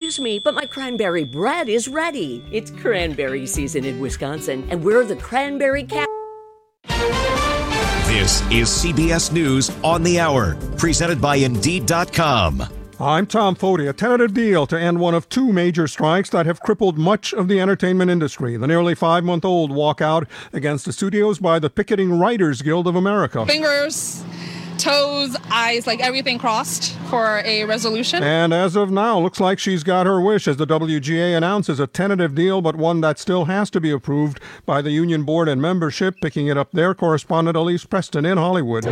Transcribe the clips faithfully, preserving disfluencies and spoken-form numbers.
Excuse me, but my cranberry bread is ready. It's cranberry season in Wisconsin, and we're the cranberry cap. This is C B S News on the Hour, presented by Indeed dot com. I'm Tom Foti. A tentative deal to end one of two major strikes that have crippled much of the entertainment industry. The nearly five-month-old walkout against the studios by the Picketing Writers Guild of America. Fingers, toes, eyes, like everything crossed for a resolution. And as of now, looks like she's got her wish as the W G A announces a tentative deal, but one that still has to be approved by the union board and membership. Picking it up there, correspondent Elise Preston in Hollywood.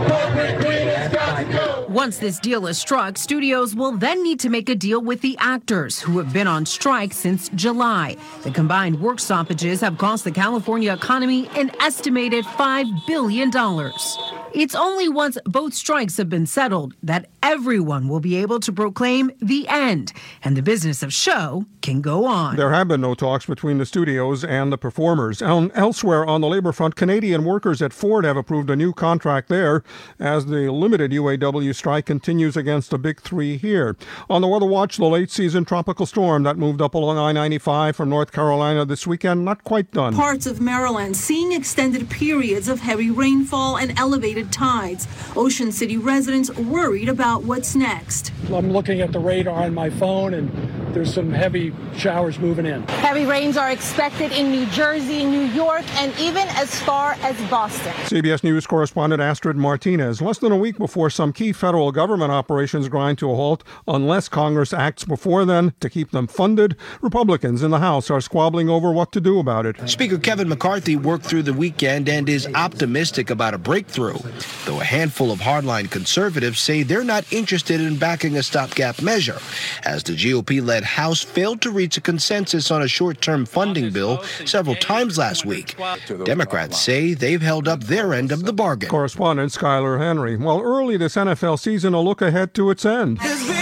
Once this deal is struck, studios will then need to make a deal with the actors who have been on strike since July. The combined work stoppages have cost the California economy an estimated five billion dollars. It's only once both strikes have been settled that everyone will be able to proclaim the end, and the business of show can go on. There have been no talks between the studios and the performers. El- elsewhere on the labor front, Canadian workers at Ford have approved a new contract there as the limited U A W strike continues against the big three here. On the Weather Watch, the late-season tropical storm that moved up along I ninety-five from North Carolina this weekend, not quite done. Parts of Maryland seeing extended periods of heavy rainfall and elevated tides. Ocean City residents worried about what's next. I'm looking at the radar on my phone, and there's some heavy showers moving in. Heavy rains are expected in New Jersey, New York, and even as far as Boston. C B S News correspondent Astrid Martinez. Less than a week before some key federal government operations grind to a halt, unless Congress acts before then to keep them funded, Republicans in the House are squabbling over what to do about it. Speaker Kevin McCarthy worked through the weekend and is optimistic about a breakthrough, though a handful of hardline conservatives say they're not interested in backing a stopgap measure, as the G O P-led House failed to reach a consensus on a short-term funding bill several times last week. Democrats say they've held up their end of the bargain. Correspondent Skylar Henry. Well, early this N F L season, a look ahead to its end.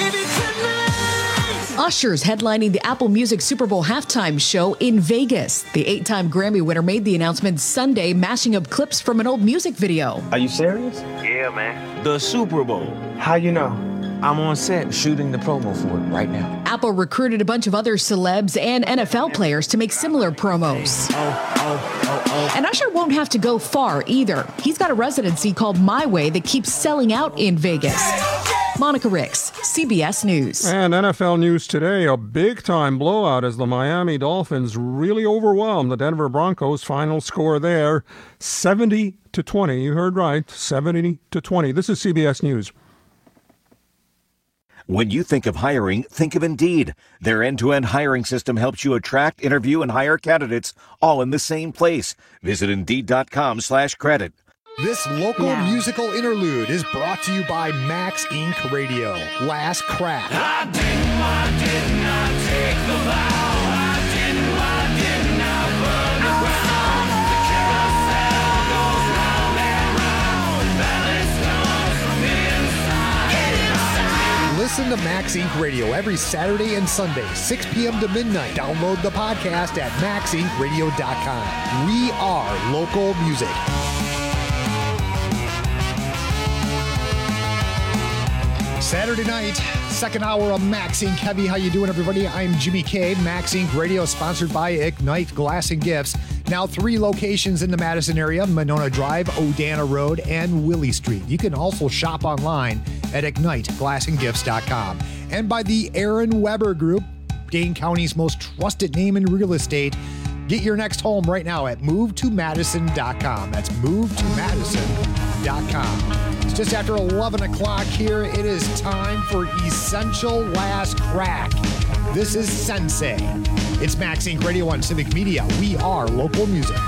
Usher's headlining the Apple Music Super Bowl halftime show in Vegas. The eight-time Grammy winner made the announcement Sunday, mashing up clips from an old music video. Are you serious? Yeah, man. The Super Bowl. How you know? I'm on set shooting the promo for it right now. Apple recruited a bunch of other celebs and N F L players to make similar promos. Oh, oh, oh, oh. And Usher won't have to go far either. He's got a residency called My Way that keeps selling out in Vegas. Monica Ricks, C B S News. And N F L news today, a big-time blowout as the Miami Dolphins really overwhelmed the Denver Broncos. Final score there, seventy to twenty. You heard right, seventy to twenty. This is C B S News. When you think of hiring, think of Indeed. Their end-to-end hiring system helps you attract, interview, and hire candidates all in the same place. Visit Indeed.com slash credit. This local now. musical interlude is brought to you by Max Incorporated. Radio. Last Crack. I didn't, I did not take the vow. I didn't, I did not burn the ground. The carousel goes round and round. Balance comes from inside. Listen to Max Incorporated. Radio every Saturday and Sunday, six p.m. to midnight. Download the podcast at max inc radio dot com. We are local music. Saturday night, second hour of Max Incorporated. Heavy, how you doing, everybody? I'm Jimmy K. Max Incorporated Radio, sponsored by Ignite Glass and Gifts. Now three locations in the Madison area: Monona Drive, Odana Road, and Willie Street. You can also shop online at ignite glass and gifts dot com. And by the Aaron Weber Group, Dane County's most trusted name in real estate. Get your next home right now at move to madison dot com. That's move to madison dot com. It's just after eleven o'clock here. It is time for Essential Last Crack. This is Sensei. It's Max Incorporated. Radio on Civic Media. We are local music.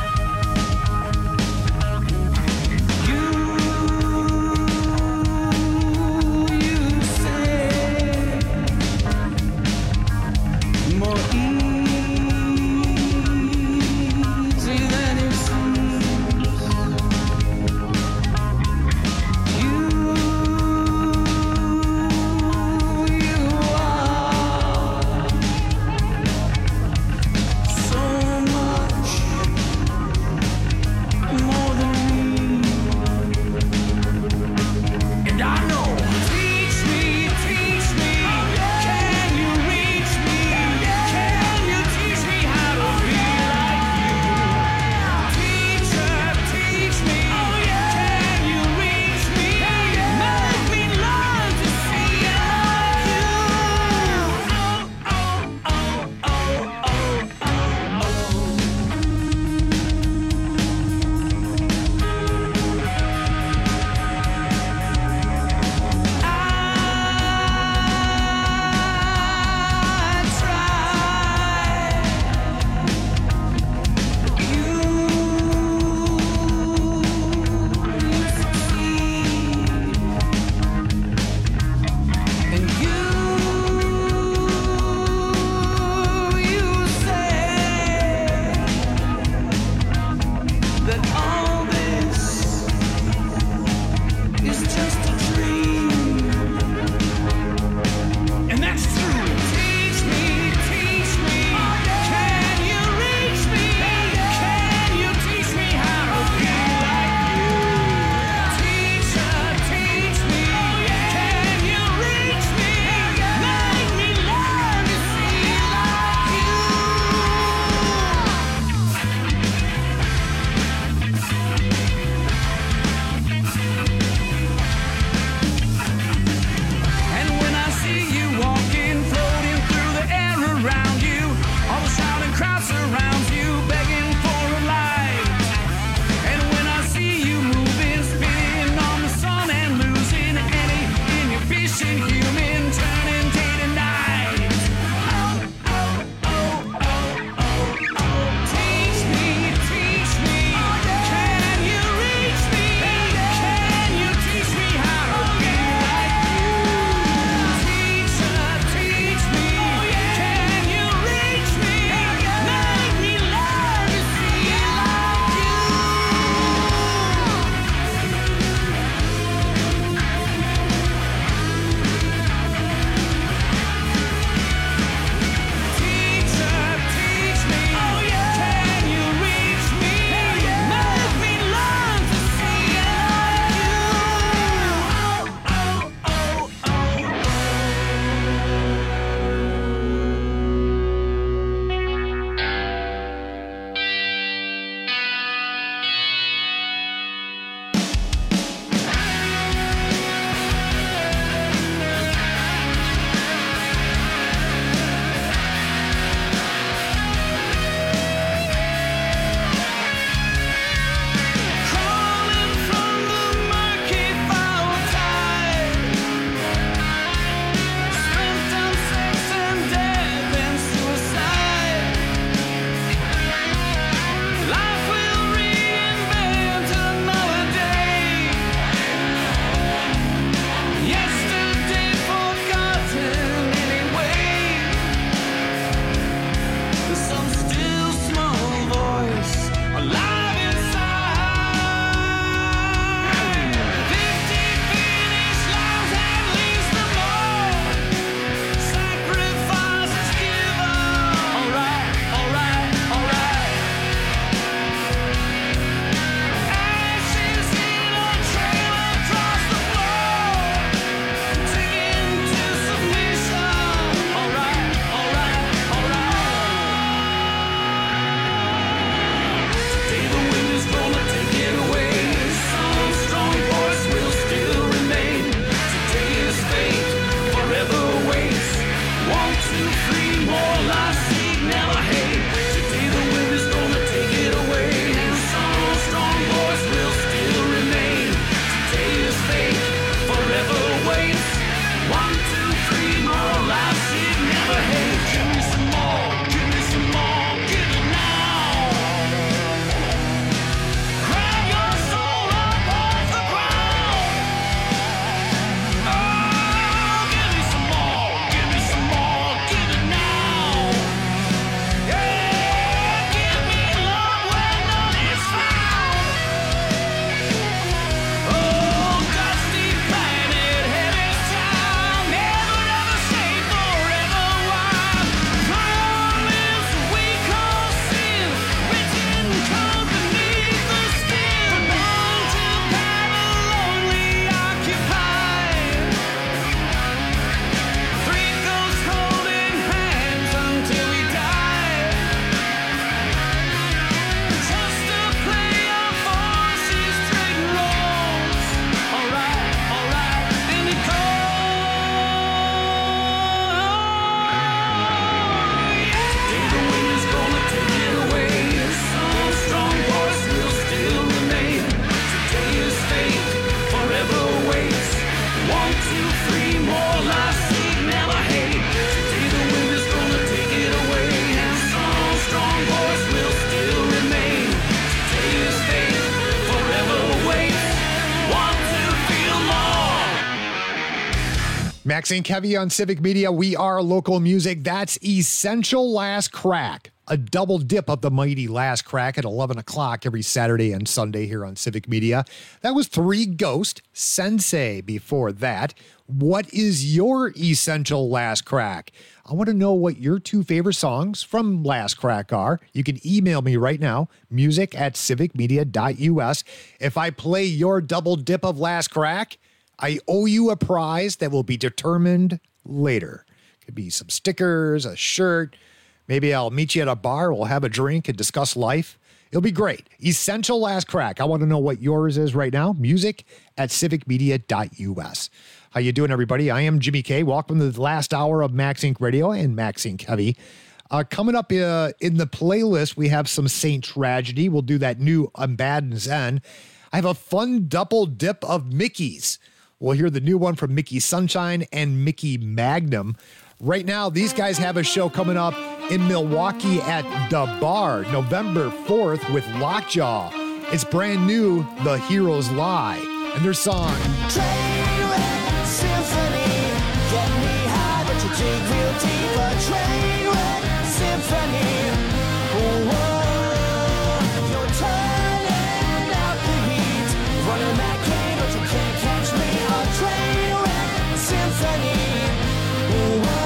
Max and Kevy on Civic Media. We are local music. That's Essential Last Crack. A double dip of the mighty Last Crack at eleven o'clock every Saturday and Sunday here on Civic Media. That was Three Ghost, Sensei before that. What is your Essential Last Crack? I want to know what your two favorite songs from Last Crack are. You can email me right now, music at civic media dot u s. If I play your double dip of Last Crack, I owe you a prize that will be determined later. Could be some stickers, a shirt. Maybe I'll meet you at a bar. We'll have a drink and discuss life. It'll be great. Essential Last Crack. I want to know what yours is right now. Music at civic media dot u s. How you doing, everybody? I am Jimmy K. Welcome to the last hour of Max Inc Radio and Max Inc Heavy. Uh, coming up uh, in the playlist, we have some Saint Tragedy. We'll do that new I'm Bad and Zen. I have a fun double dip of Mickey's. We'll hear the new one from Mickey Sunshine and Mickey Magnum. Right now, these guys have a show coming up in Milwaukee at The Bar, November fourth with Lockjaw. It's brand new, The Heroes Lie, and their song. Trainwreck Symphony, get me high, but you dig real deep. A Trainwreck Symphony, oh, whoa. You're turning out the heat, running that game, but you can't catch me. A Trainwreck Symphony, oh, whoa.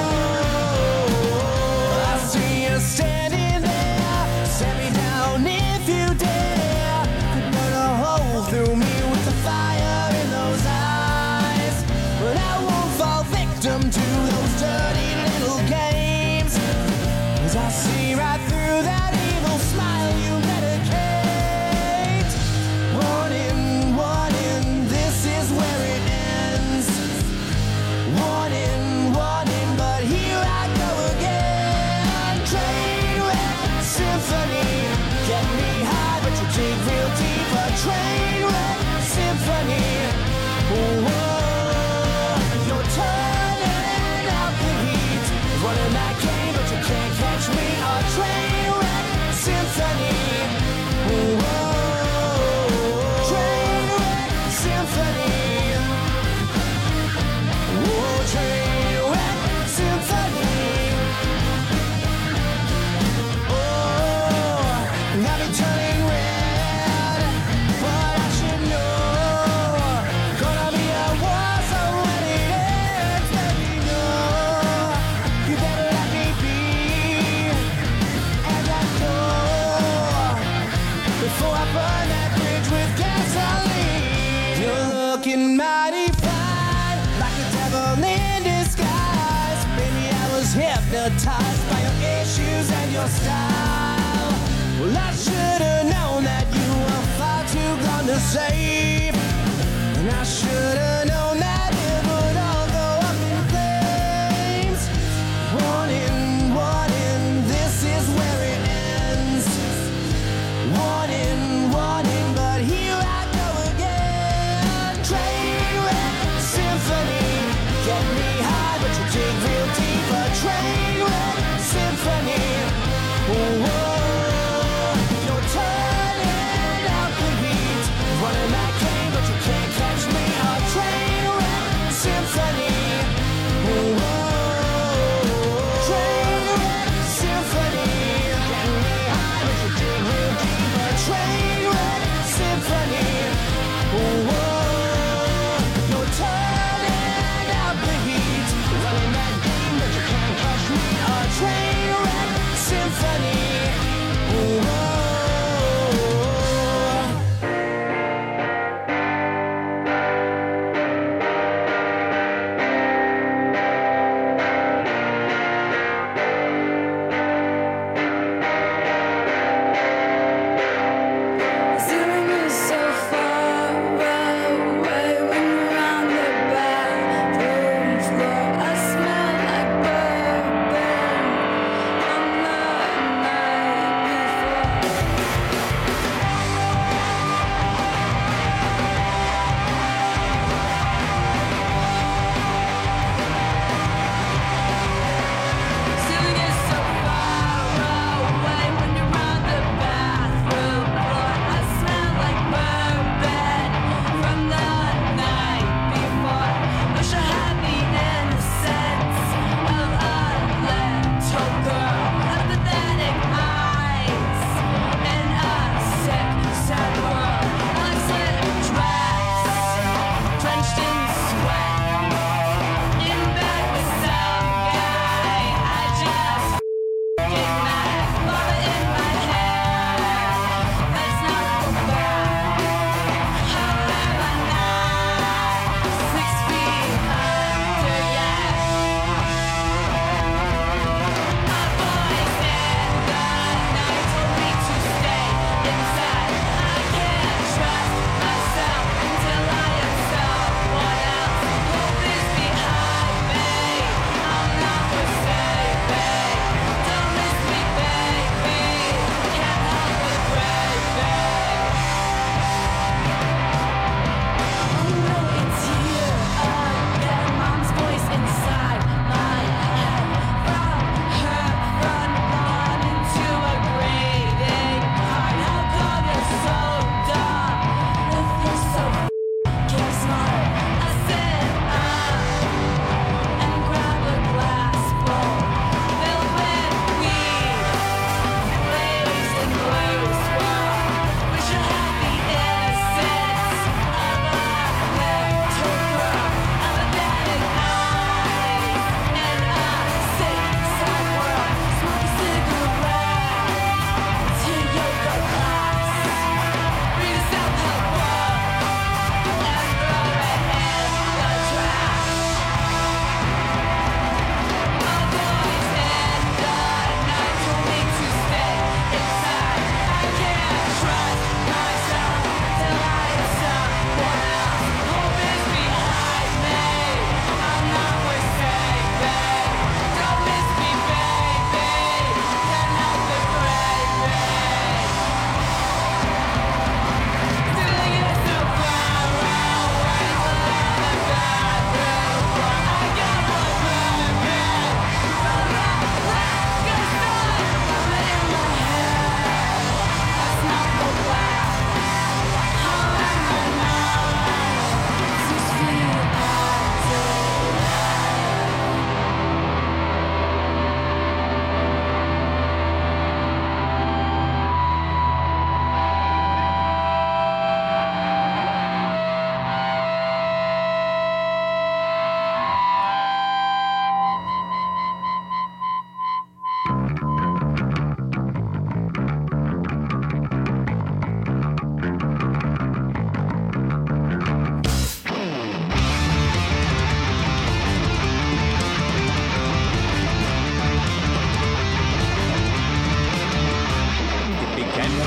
Standing there, set me down if you dare. Could burn a hole through me with the fire in those eyes. But I won't fall victim to those dirty little games. 'Cause I see right through that evil smile you medicate. Warning, warning, this is where it ends. Warning, warning, but here I go again. Trainwreck Symphony, get me high, but you dig real deep. A Trainwreck Symphony, oh, whoa. You're turning out the heat, running that game, but you can't catch me. A Trainwreck Symphony, oh, whoa. Trainwreck Symphony, oh, Trainwreck Symphony. Got me turning red, but I should know. Gonna be a war zone when it ends. Let me know. You better let me be at that door before I burn that bridge with gasoline. You're looking mighty fine, like a devil in disguise. Baby, I was hypnotized by your issues and your style. Well, I should've known that you were far too gone to save. And I should've known that it would all go up in flames. Warning, warning, this is where it ends. Warning, warning, but here I go again. Trainwreck Symphony, get me high, but you dig real deep. A Trainwreck Symphony, oh, whoa. Running that game, but you can't catch me. A train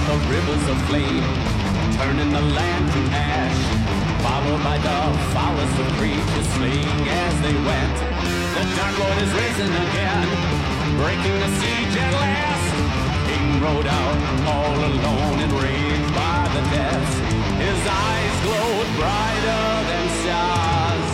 the rivers of flame, turning the land to ash, followed by the foulest of creatures fleeing as they went. The Dark Lord is risen again, breaking the siege at last. King rode out all alone and raved by the deaths. His eyes glowed brighter than stars.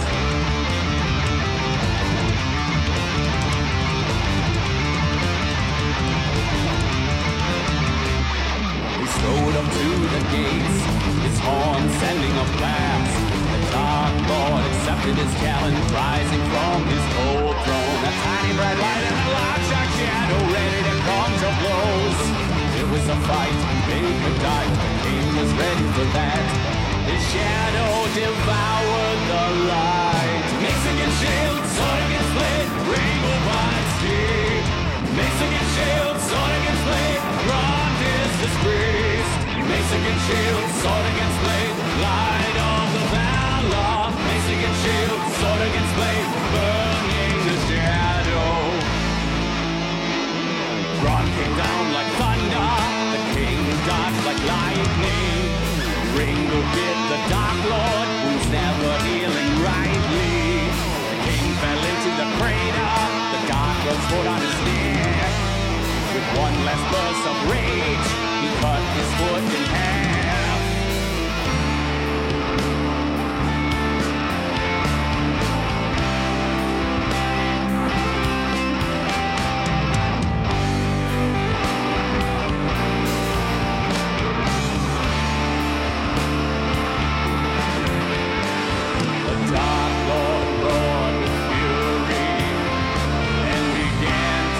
He strode up to the gates, his horn sending a blast. The Dark Lord accepted his challenge, rising from his cold throne. A tiny bright light and a large dark shadow ready to come to blows. It was a fight, they could die, but the king was ready for that. His shadow devoured the light. Mace against shield, sword against blade, rainbow wide steed. Mace against shield, sword against blade, Grant is disgraced. Mace against shield, sword against blade, light of the valor. Mace against shield, sword against blade, burning the shadow. Grant came down like thunder, the king dodged like lightning. Ringo bit the Dark Lord, who's never healing rightly. The king fell into the crater, the Dark Lord smote on his neck. With one last burst of rage, he cut his foot in half. The Dark Lord roared with fury and began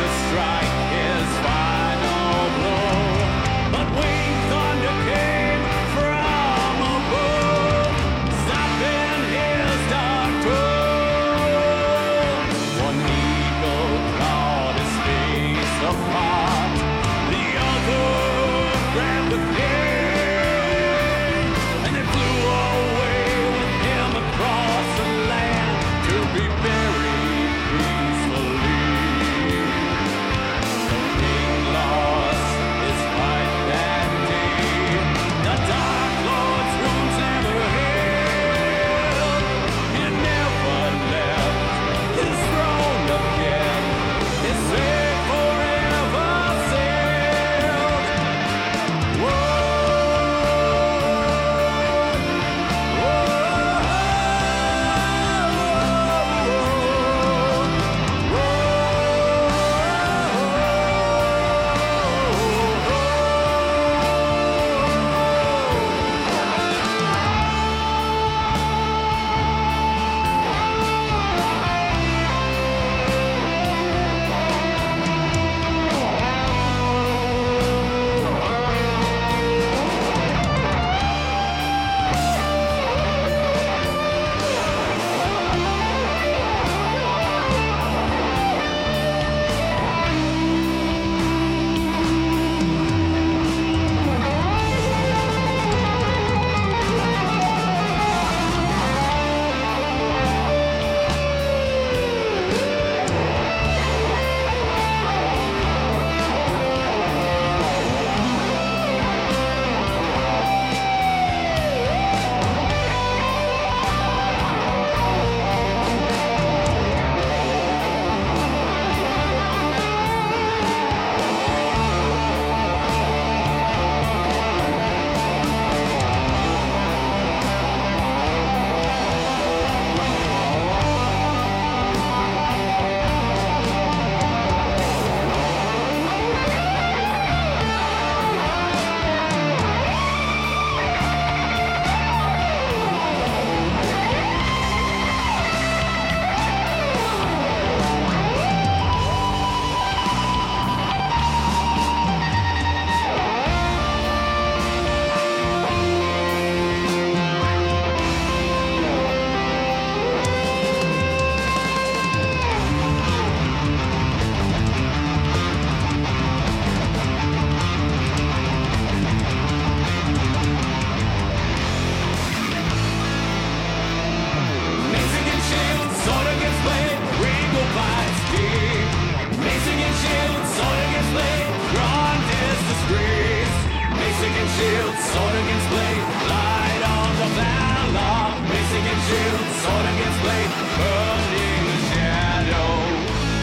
shield, sword against blade, light arms of valor. Mace against shield, sword against blade, burning the shadow.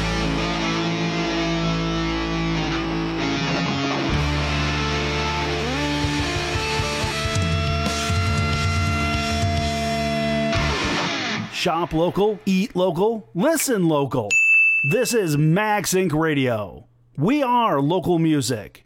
Shop local, eat local, listen local. This is Max Inc Radio. We are local music.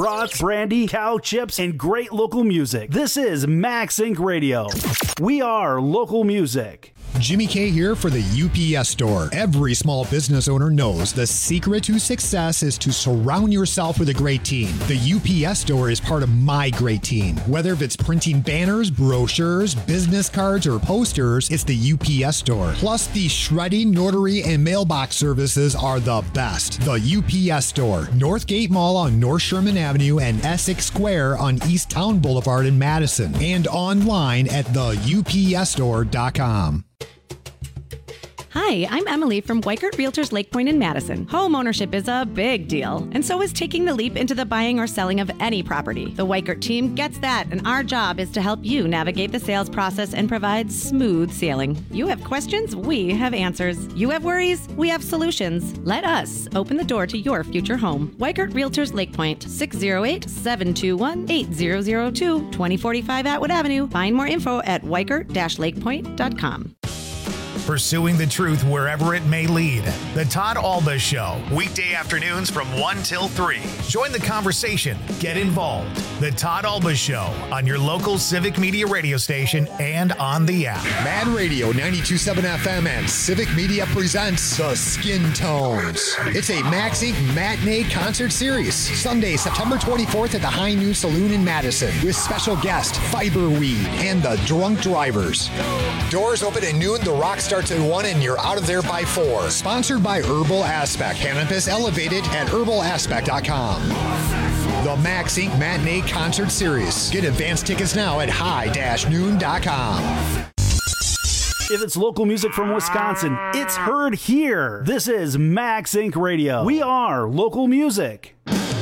brats, brandy, cow chips, and great local music. This is Max Inc Radio. We are local music. Jimmy K here for the U P S Store. Every small business owner knows the secret to success is to surround yourself with a great team. The U P S Store is part of my great team. Whether it's printing banners, brochures, business cards, or posters, it's the U P S Store. Plus, the shredding, notary, and mailbox services are the best. The U P S Store. Northgate Mall on North Sherman Avenue and Essex Square on East Town Boulevard in Madison. And online at the U P S store dot com. Hi, I'm Emily from Weikert Realtors Lake Point in Madison. Home ownership is a big deal, and so is taking the leap into the buying or selling of any property. The Weikert team gets that, and our job is to help you navigate the sales process and provide smooth sailing. You have questions, we have answers. You have worries, we have solutions. Let us open the door to your future home. Weikert Realtors Lake Point, six oh eight, seven two one, eight zero zero two, twenty forty-five Atwood Avenue. Find more info at weikert dash lakepoint dot com. Pursuing the truth wherever it may lead. The Todd Alba Show, weekday afternoons from one till three. Join the conversation. Get involved. The Todd Alba Show on your local Civic Media radio station and on the app. Mad Radio ninety-two point seven F M and Civic Media presents The Skin Tones. It's a Max Incorporated matinee concert series. Sunday, September twenty-fourth at the High Noon Saloon in Madison with special guest Fiberweed and the Drunk Drivers. Doors open at noon. The rock starts at one and you're out of there by four. Sponsored by Herbal Aspect. Cannabis Elevated at herbal aspect dot com. The Max Incorporated Matinee Concert Series. Get advance tickets now at high dash noon dot com. If it's local music from Wisconsin, it's heard here. This is Max Incorporated Radio. We are local music.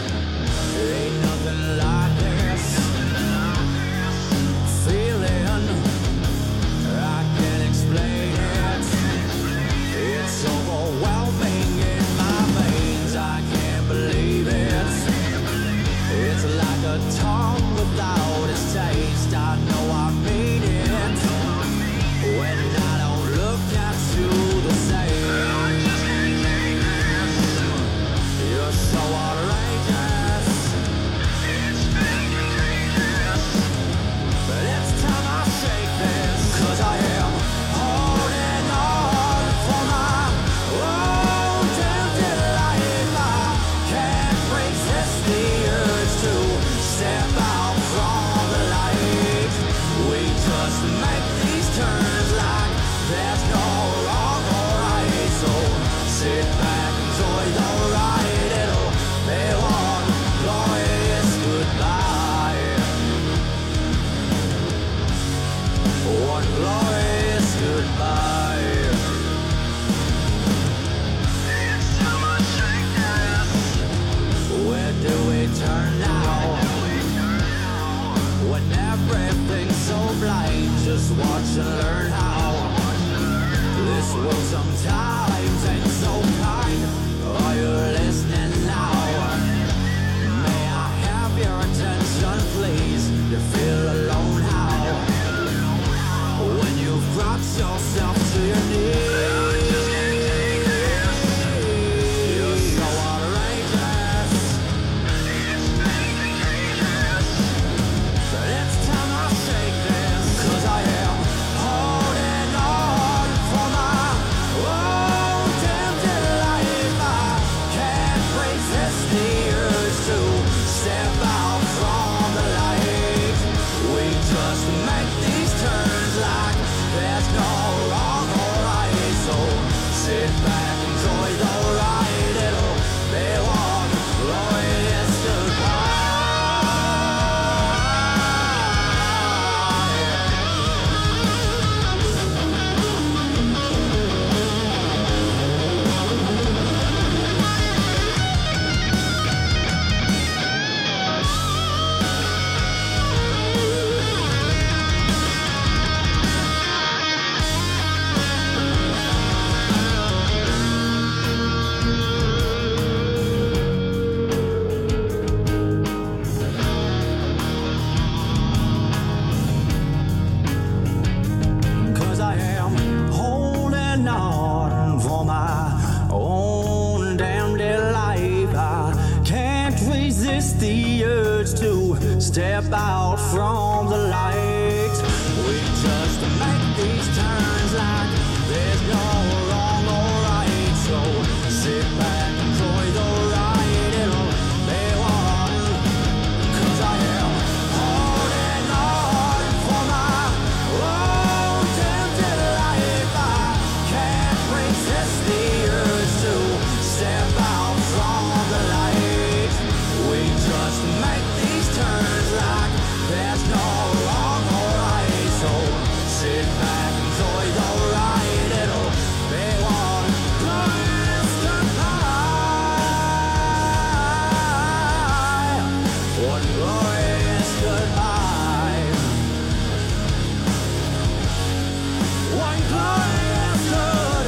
Tongue without its taste, I know I mean it when I don't look at you the same. You're so outrageous, it's contagious, but it's time I shake this, 'cause I am holding on for my own damn delight. I can't resist the urge to step out from the light. We just make these turns like there's no wrong or right. So sit back, enjoy the ride. It'll be one glorious goodbye. One glorious goodbye. It's time I shake this. Where do we turn now? When everything's so blind, just watch and learn how. This world sometimes ain't so kind. Are you listening now? May I have your attention, please? You feel alone how? When you've brought yourself to your knees. You're so outrageous. It's time I shake this, 'cause I am holding on for my own damn delight. I can't resist the urge to step out from the light. We just make these turns like there's no wrong or right. So sit back, enjoy the ride. It'll be one glorious goodbye. the earth. step out from the light. We just make these turns like there's no wrong or right. So sit back, enjoy the ride, it'll be one. Cause I am holding on for my own tempted life. I can't resist the urge to step out from the light. We just make these turns like there's no wrong or right. So sit back, enjoy the ride, it'll be one constant high. One glorious goodbye. One glorious good.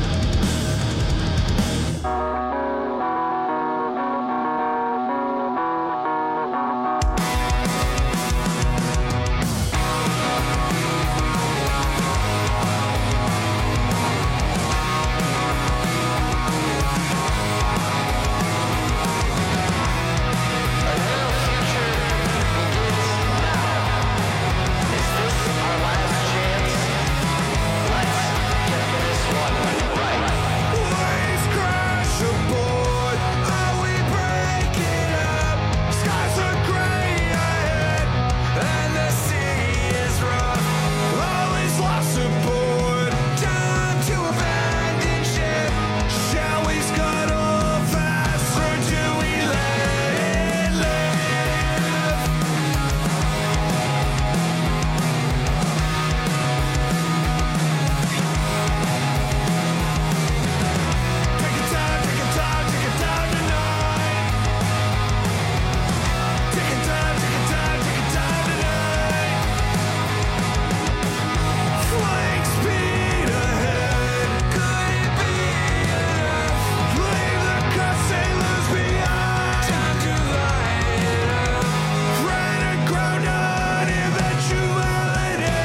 Waves crash aboard, are we breaking up? Skies are gray ahead, and the sea is rough. Always lost aboard, time to abandon ship. Shall we scuttle fast, or do we let it live? Take a time, take a time, take a time tonight. Take a time, take a time, take a time tonight. Flying speed ahead, could it be enough? Leave the cussed sailors behind. Time to light it up. Ride a ground on eventuality.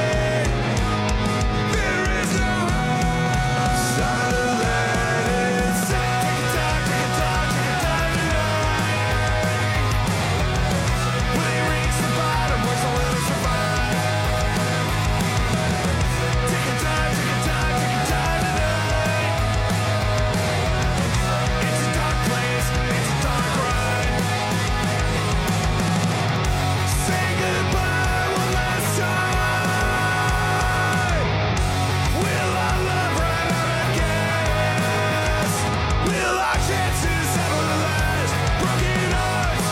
There is no sign of letting say. Take a time, take a time, take a time tonight. Will he reach the bottom? Where's the will to survive? Take a time, take a time, take a time tonight. It's a dark place, it's a dark ride. Say goodbye one last time. Will our love run out of gas? Will our chances ever last? Broken hearts.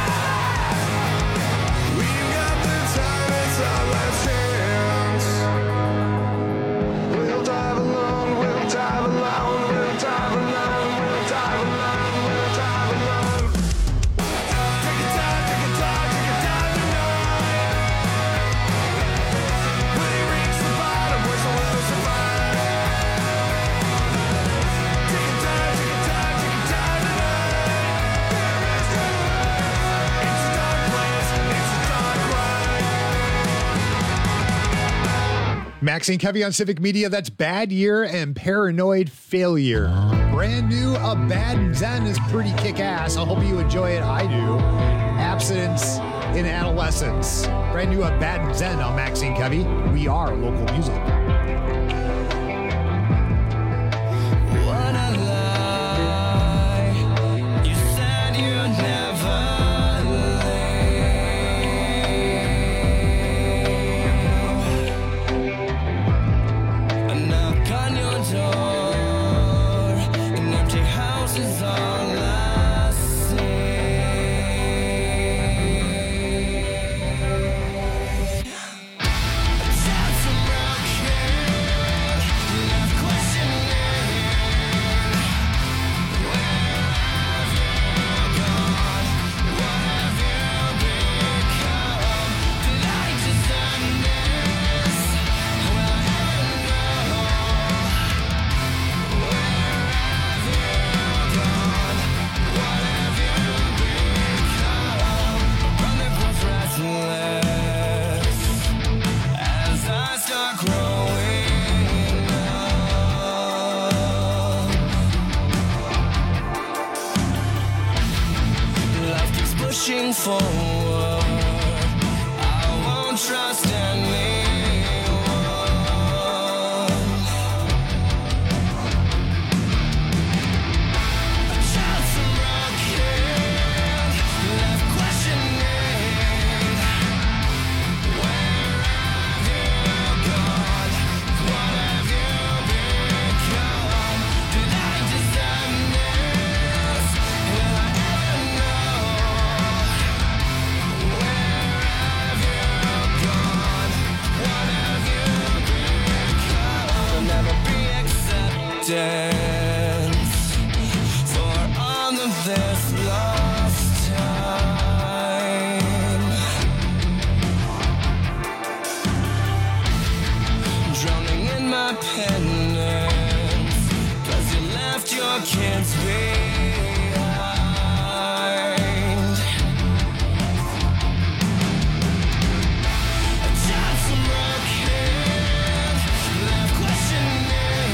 We've got the time, it's our last chance. We'll dive alone, we'll dive alone, we'll dive alone, we'll dive alone, we'll dive alone. Take a time, take a time, take a time tonight. Will he reach the bottom? Where's the will to survive? Take a time, take a time, take a time tonight. There is no way. It's a dark place, it's a dark ride. Maxine Kevy on Civic Media. That's Bad Year and Paranoid Failure. Brand new, A Bad Zen is pretty kick-ass. I hope you enjoy it. I do. Abstinence in Adolescence. Brand new, A Bad Zen on Maxine Kevy. We are local music. What a lie. You said you'd never leave. A knock on your door, an empty house is all I see. A dancing rock kid, left questioning. Pushing forward. for all of this lost time. Drowning in my penance, 'cause you left your kids behind. A Johnson broken, left questioning,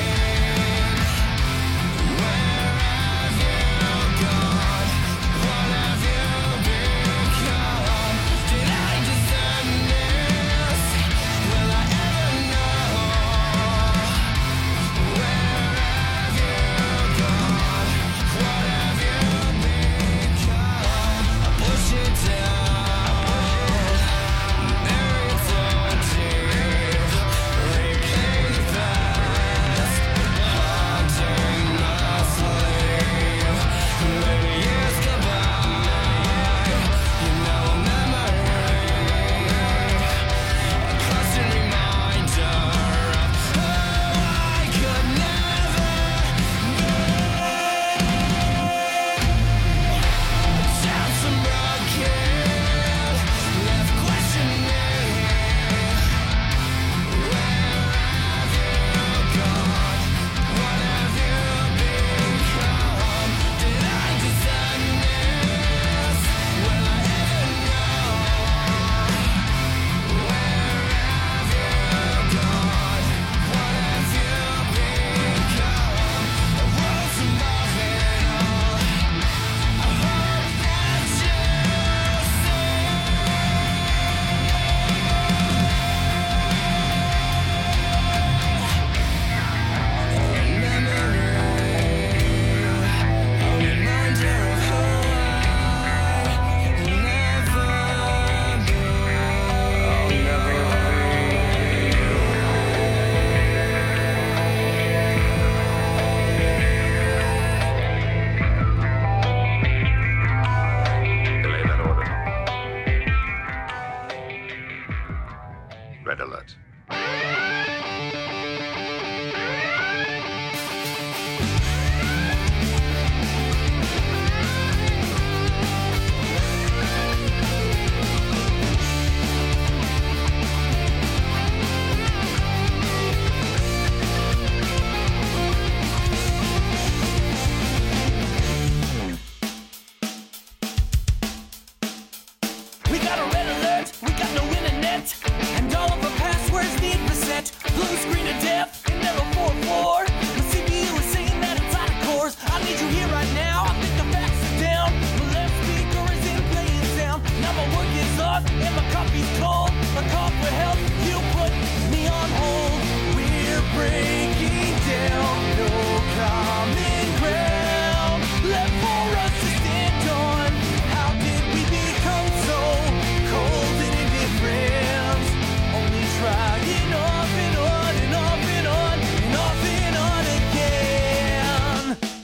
where have you gone? What have you become? Did I deserve this? Will I ever know? Where have you gone? What have you become? I push it down, bury it so deep, replay the past, haunting my sleep. Many years go by, you know a memory, a constant reminder of who I could never be. Johnson broken, left questioning, where have you gone? What have you become? Did I deserve this? Will I ever know? Where have you gone? What have you become? A rose above it all. I hope that you Delay that order. Red alert. We got a red alert, we got no internet, and all of our passwords need reset. Blue screen of death, and never four four. The C P U is saying that it's out of course. I need you here right now, I think the facts are down. The left speaker is in playing sound. Now my work is off, and my coffee's cold. I call for help, you put me on hold. We're breaking down, no common ground. Left for us to stand on. How did we become so cold and indifferent? Only trying off and on and off and on and off and on again.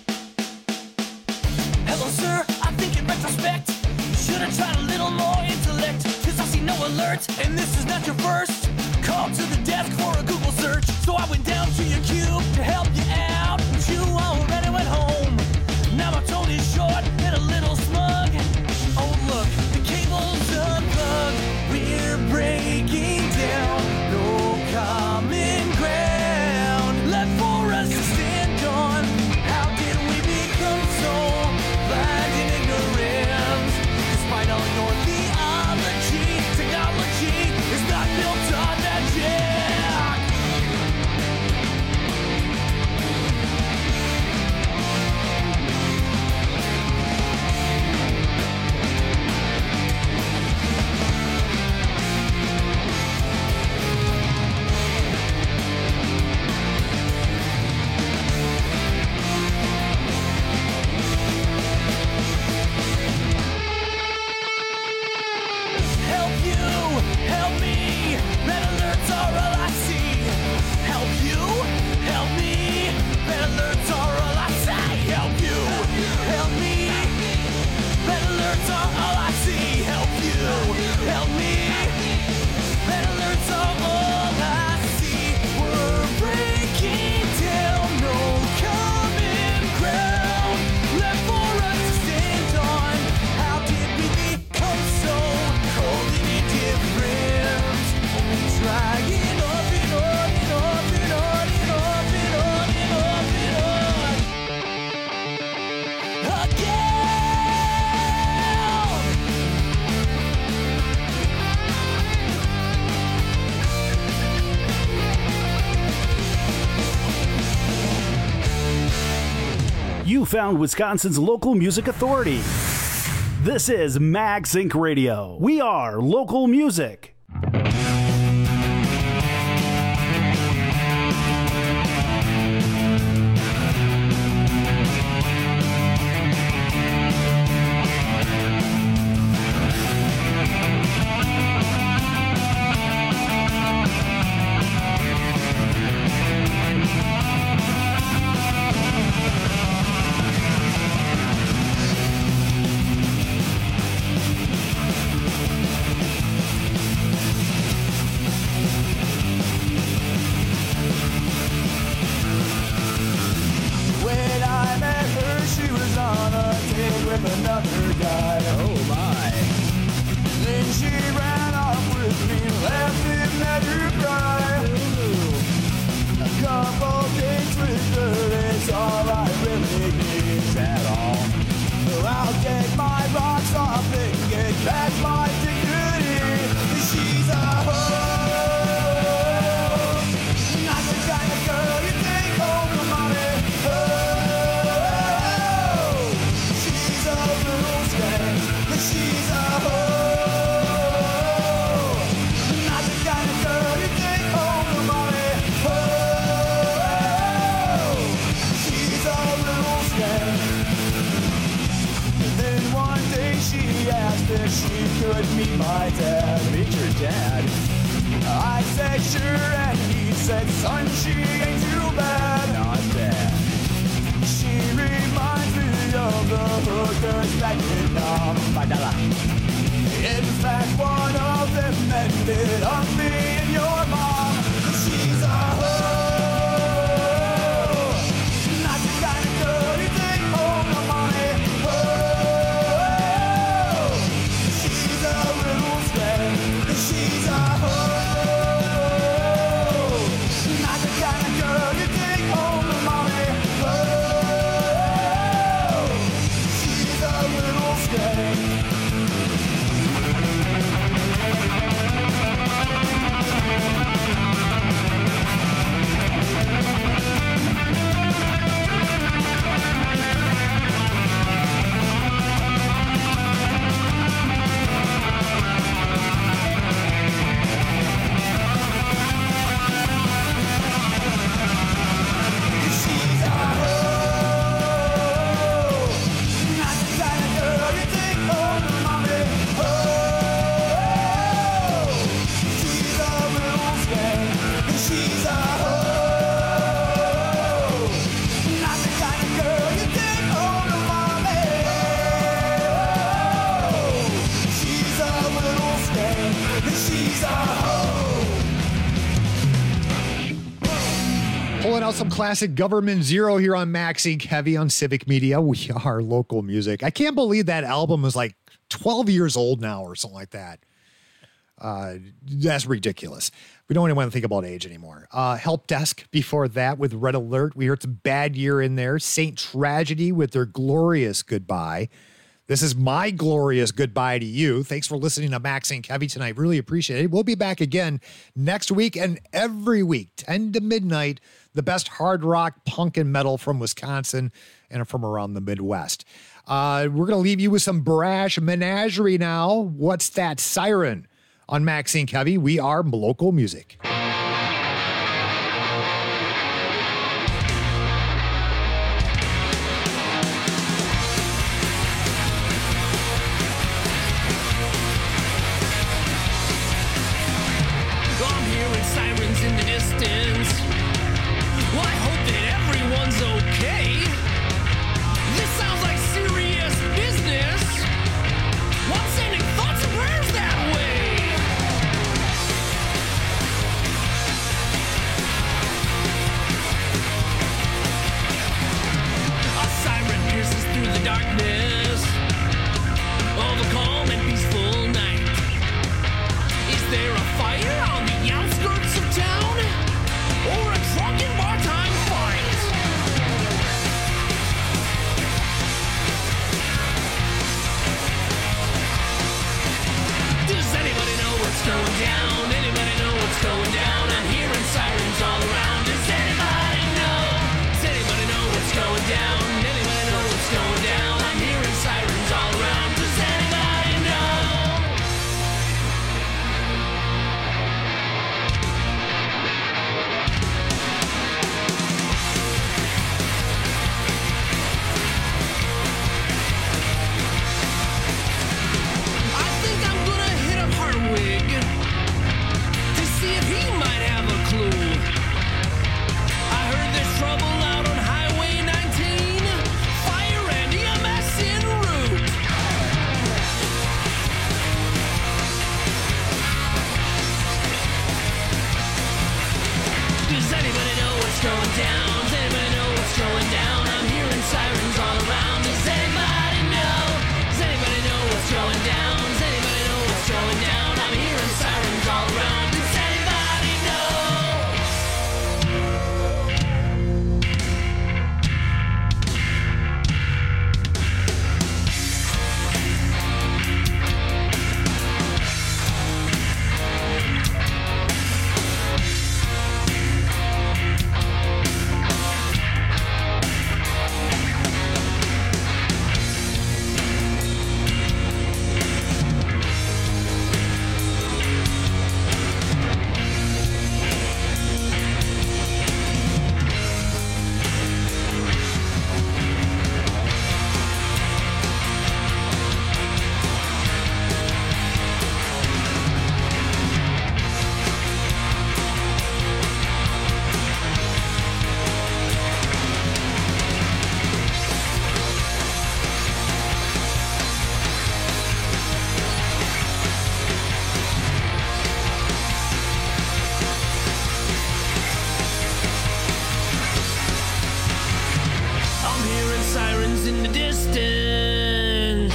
Hello, sir, I think in retrospect, you should have tried a little more intellect. 'Cause I see no alert, and this is not your first call to the desk for a Google search. So I went down to your cube to help you out, but you already went home. Now my tone is short and a little smug. Oh look, the cable's unplugged. We're breaking down, no common ground. Left for us to stand on. How did we become so blind and ignorant? Despite all your theology, technology is not built on magic. You found Wisconsin's local music authority. This is MagSync Radio. We are local music. Pulling out some classic Government Zero here on MagSync, heavy on Civic Media. We are local music. I can't believe that album is like twelve years old now or something like that. Uh, that's ridiculous. We don't even want to think about age anymore. Uh, Help Desk before that with Red Alert. We heard some Bad Year in there. Saint Tragedy with their Glorious Goodbye. This is my glorious goodbye to you. Thanks for listening to MagSync Heavy tonight. Really appreciate it. We'll be back again next week and every week, ten to midnight, the best hard rock, punk, and metal from Wisconsin and from around the Midwest. Uh, we're going to leave you with some Brash Menagerie now. What's That Siren? On MagSync Heavy, we are local music. lies in the distance.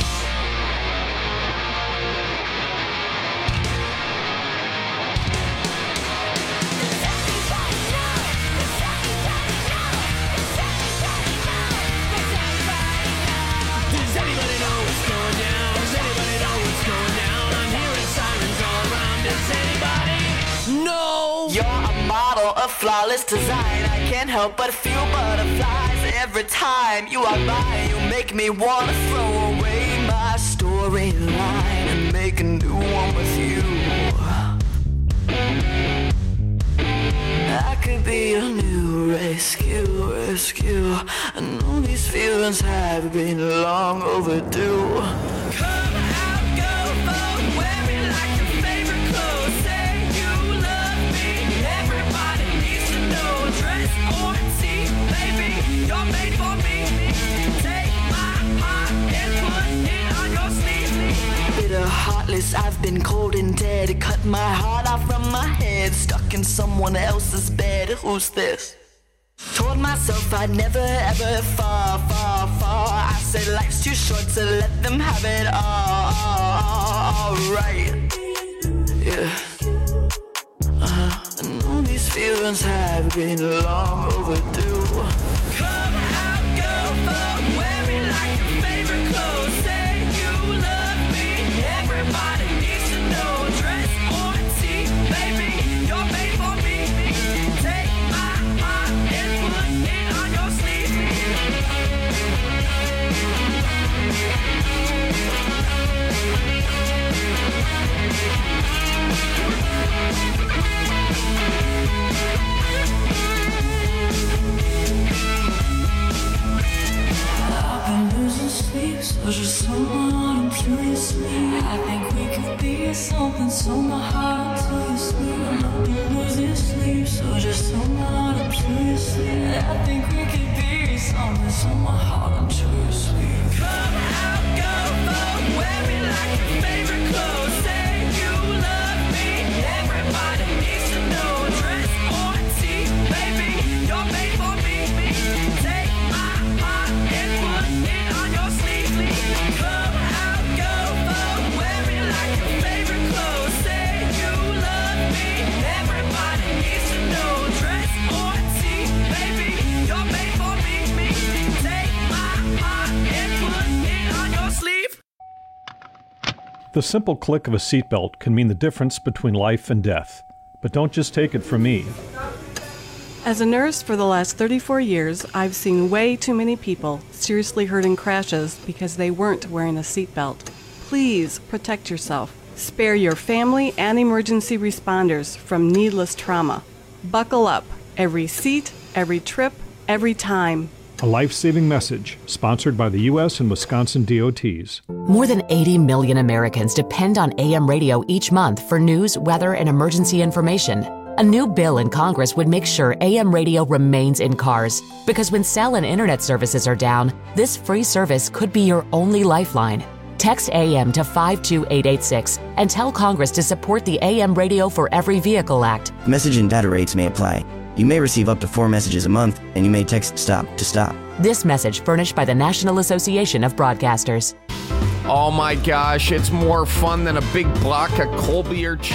Does anybody know what's going down? Does anybody know what's going down? I'm hearing sirens all around. Does anybody know? You're a model of flawless design. I can't help but feel butterflies every time you are by. You make me wanna throw away my storyline and make a new one with you. I could be a new rescue, rescue. I know these feelings have been long overdue. Come out, go vote, wear me like your favorite clothes. Say you love me, everybody needs to know. Dress or see, baby, you're made for me. Take my heart and put it on your sleeve. Bitter, heartless, I've been cold and dead. Cut my heart off from my head, stuck in someone else's bed. Who's this? Told myself I'd never ever fall, fall, fall. I said life's too short to let them have it all, all, all right. Yeah. Uh-huh. I know these feelings have been long overdue. Come out, go vote, wear me like your favorite clothes. Say you love me, everybody needs to know. Dress or see, baby, you're made for me. Take my heart and put it on your sleeve. I've been losing sleep, so just someone until you sleep. I think we could be something, so my heart until you sleep. I've been losing sleep, so just someone until you sleep. I think we could be something, so my heart until you sleep. Come out, go vote, wear me like your favorite clothes. Say you love me, everybody needs to know. Dress or see, baby, you're made for me. Take my heart and put it on your sleeve. Come out, go vote, wear me like your favorite clothes. Say you love me, everybody needs to know. Dress or see, baby, you're made for me. Take my heart and put it on your sleeve. The simple click of a seatbelt can mean the difference between life and death. But don't just take it from me. As a nurse for the last thirty-four years, I've seen way too many people seriously hurt in crashes because they weren't wearing a seatbelt. Please protect yourself. Spare your family and emergency responders from needless trauma. Buckle up. Every seat, every trip, every time. A life-saving message sponsored by the U S and Wisconsin D O Ts. More than eighty million Americans depend on A M radio each month for news, weather, and emergency information. A new bill in Congress would make sure A M radio remains in cars, because when cell and internet services are down, this free service could be your only lifeline. Text A M to five two eight eight six and tell Congress to support the A M Radio for Every Vehicle Act. Message and data rates may apply. You may receive up to four messages a month, and you may text STOP to stop. This message furnished by the National Association of Broadcasters. Oh my gosh, it's more fun than a big block of cold beer cheese.